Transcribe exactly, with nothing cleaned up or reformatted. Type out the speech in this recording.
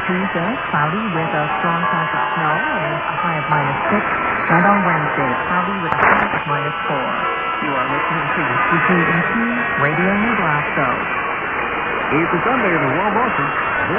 Tuesday, cloudy with a strong chance of snow and a high of minus six. And on Wednesday, cloudy with a high of minus four. You are listening to the C K E T Radio New Glasgow. It's a Sunday in the Warm Ocean.